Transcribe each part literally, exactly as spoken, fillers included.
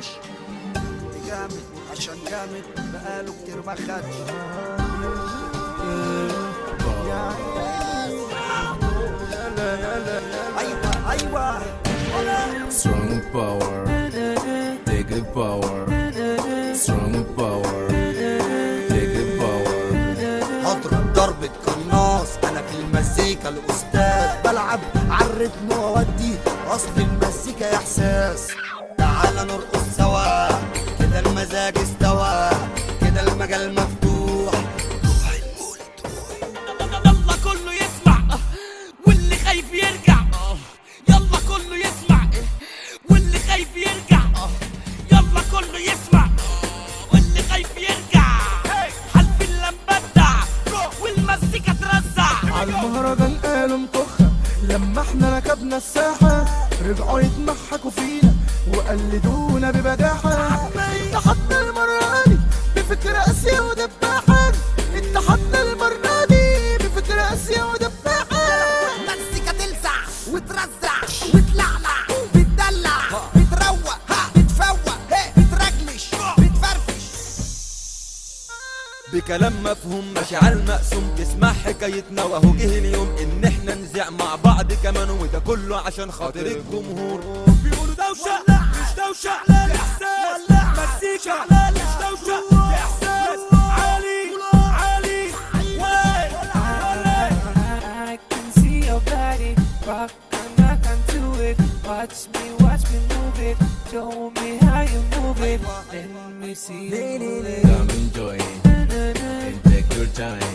خدش جامد عشان جامد بقاله كتير ما خدش. يلا يلا ايوه ايوه strong power take the power strong power take the power. هضرب ضربة قناص انا في المزيكا الاستاذ، بلعب عالريتم واودي اصل المزيكا احساس. تعال نرقص سوا كده المزاج استوى، كده المجال مفتوح روح المولد روح. يلا كله يسمع واللي خايف يرجع، يلا كله يسمع واللي خايف يرجع، يلا كله يسمع واللي خايف يرجع. حلف اللمبة بدع والمزيكا ترزع. عالمهرجان قالوا مطخة لما احنا ركبنا الساحة، رجعوا يتمحكوا فينا وقلدونا ببجاحة. اتحدنا المرة دي بفكرة قاسية ودباحة، اتحدنا المرة دي بفكرة قاسية ودباحة. المزيكا تلسع وترزع وتلعلع بتدلع بتروق بتفوق بترجلش بتفرفش. بكلام مفهوم مشاعر مقسوم تسمع حكايتنا، وهو جه اليوم ان احنا نذيع مع بعض كمان، وده كله عشان خاطر الجمهور. بيقولوا دوشة مش دوشة لا احساس، مزيكا مش دوشة احساس. عالي عالي I can see your body rock and rock onto it. Watch me, watch me move it. Show me how you move it. Let me see you move it. Come enjoy and take your time.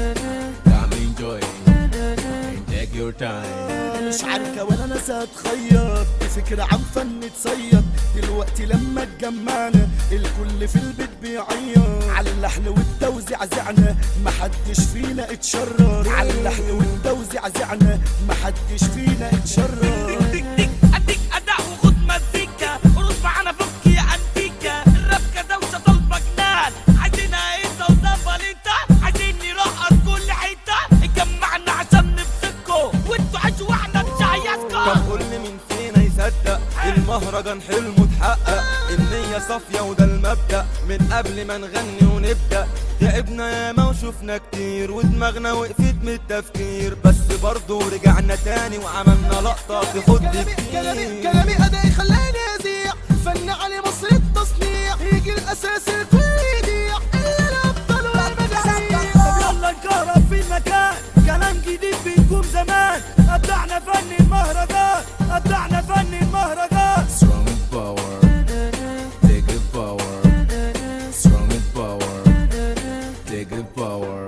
Come enjoy and take your time. مش عارفة ولا ناس اتخيط بفكرة عن فن تصيد. دلوقتي لما اتجمعنا الكل في البيت بيعيط، على اللحن والتوزيع زعنا محدش فينا اتشرر. على اللحن والتوزيع زعنا محدش فينا اتشرر. ديك ديك اديك اداء وخد مزيكا، ارقص معانا فك يا انتيكا. الراب دوشة طالبة جنان، عايزينها هيصة وزنبليطة، عايزين نرقص كل حتة. اتجمعنا عشان نبسطكوا وانتوا عيشوا واحنا نشيسكوا. طب قول لي مين فينا يصدق المهرجان حلمه اتحقق؟ النية صافية وده المبدأ من قبل ما نغني ونبدأ. تعبنا ياما وشوفنا كتير ودماغنا وقفت من التفكير، بس برضه رجعنا تاني وعملنا لقطة تخد كتير. كلامي كلامي ادائي خلاني ازيع، فن علي مصر التصنيع، يجي الاساس الكل يضيع الا الابطال والمجانين. طب يلا نكهرب في المكان، كلام جديد بيكون زمان. ابدعنا فن المهرجان، ابدعنا فن المهرجان. Strong power take the power strong power take the power.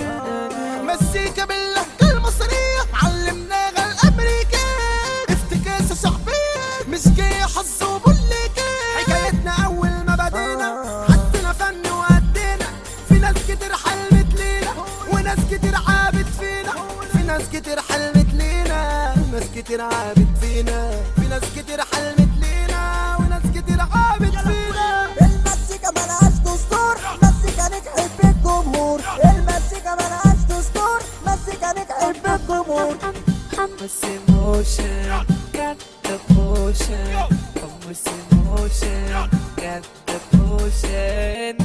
مزيكا باللهجة المصرية علمناها الامريكان، افتكاسة شعبية مش جاية حظ وبوليكا. حكايتنا اول ما بدينا حسنا فن وادينا، في ناس كتير حلمت لينا وناس كتير عابت فينا. في ناس كتير حلمت لينا وناس كتير عابت فينا. في ناس كتير حلمت لينا وناس كتير عابت فينا. المزيكا ملهاش دستور، مزيكا نجحت بالجمهور. المزيكا ملهاش دستور، مزيكا نجحت بالجمهور. With emotion, got the potion. With emotion, got the potion.